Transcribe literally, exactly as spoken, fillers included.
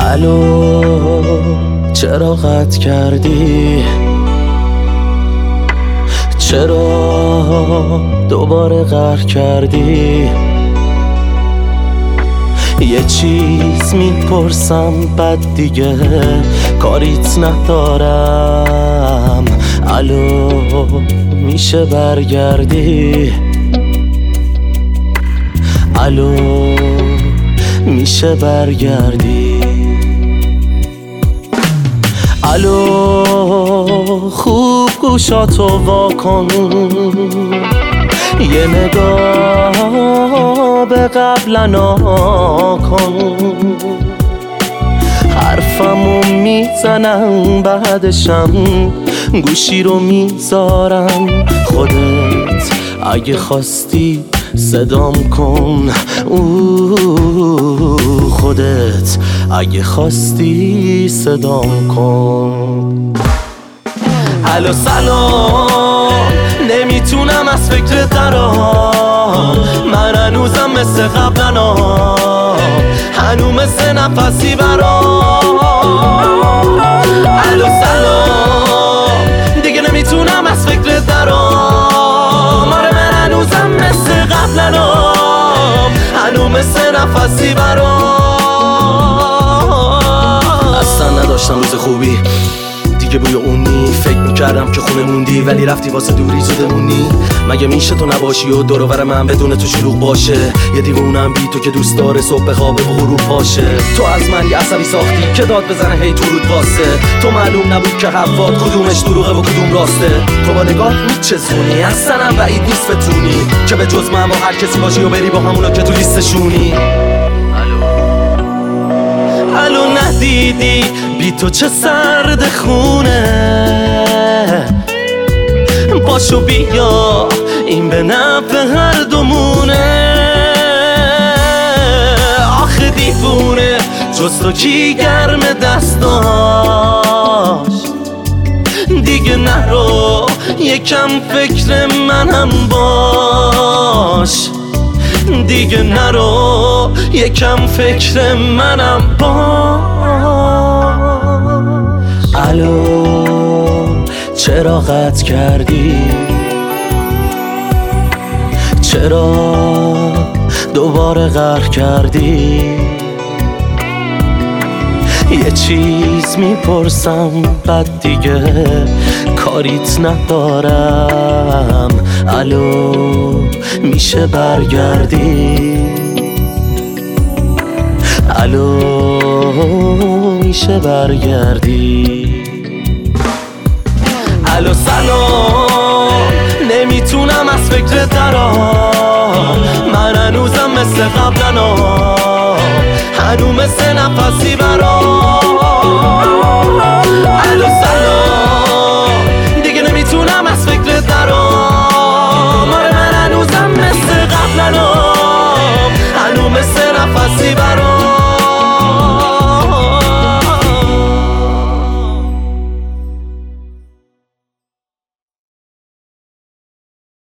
الو چرا قطع کردی؟ چرا دوباره قهر کردی؟ یه چیز میپرسم بعد دیگه کاریت ندارم. الو میشه برگردی؟ الو میشه برگردی؟ الو خوب گوشاتو واکن، یه نگاه به قبلنا کن. حرفمو میزنم بعدشم گوشی رو میذارم. خودت اگه خواستی صدام کن، اوه خودت اگه خواستی صدام کن. الو سلام، نمیتونم از فکر درام. من هنوزم مثل قبلنا، هنو مثل نفسی برام. الو سلام، دیگه نمیتونم از فکر درام. آره من هنوزم مثل قبلنا، هنو مثل نفسی برام. اصلا نداشتم روز خوبی دیگه، بوی اونی فکر میکردم که خونه موندی، ولی رفتی واسه دوری زودمونی. مگه میشه تو نباشی و دور و بر من بدون تو شلوغ باشه؟ یه دیوونم بی تو که دوست داره صبح خوابه و غروب پاشه. تو از من یه عصبی ساختی که داد بزنه هی تو رود واسه. تو معلوم نبود که حواد کدومش دروغه و کدوم راسته. تو با نگاه میچسونی، اصلا هم بعید نیست بتونی که به جز من با هر کسی باشی و بری با همونا که تو لیستشونی. الو ندیدی بی تو چه سرد خونه؟ باشو بیا این به نفع هر دومونه. آخه دیوونه جز تو کی گرم دستاش؟ دیگه نرو یکم فکر منم باش. دیگه نرو یکم فکر منم باش. الو چرا قطع کردی؟ چرا دوباره قهر کردی؟ یه چیز میپرسم بعد دیگه کاریت ندارم. الو میشه برگردی؟ الو میشه برگردی؟ الو سلام، نمیتونم از فکر درام. من هنوزم مثل قبلنا، هنو مثل نفسی برام.